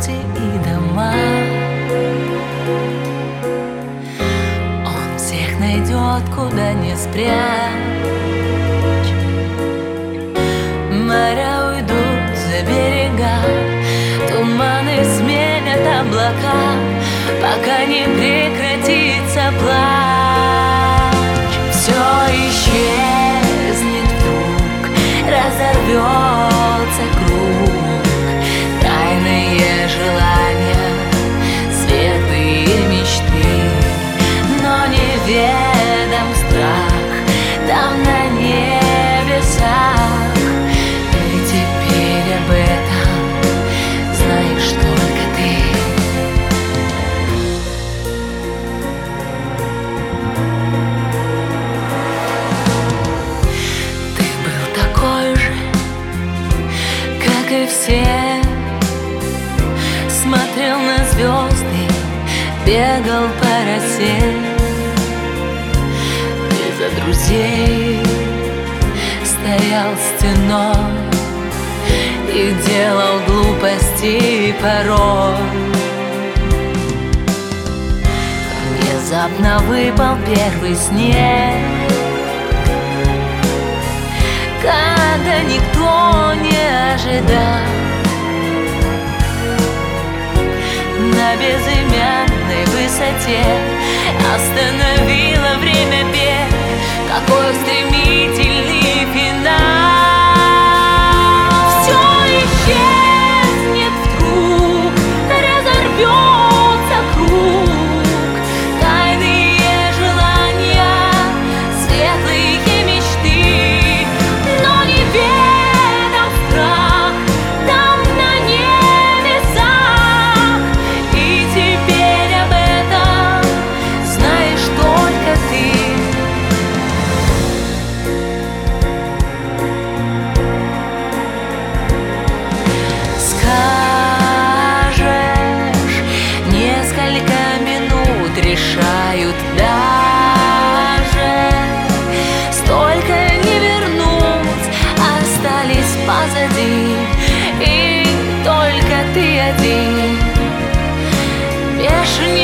люди и дома. Он всех найдет, куда не спрячь. Моря уйдут за берега, туманы сменят облака, пока не прекратится плач. Все исчезнет вдруг, разорвется круг. Тайные желания, светлые мечты, но неведом страх там на небесах. И теперь об этом знаешь только ты. Ты был такой же, как и все, смотрел на звезды, бегал по росе. Ты за друзей стоял стеной и делал глупости порой. Внезапно выпал первый снег, когда никто не ожидал. На безымянной высоте остановило время бег. Какой стремительный финал! Все исчезнет вдруг, разорвется круг. Тайные желания, светлые мечты, но неведом страх там на небесах. И теперь об этом знаешь только ты. Скажешь, несколько минут решают даже. Столько не вернуть, остались позади. И только ты один, бешеный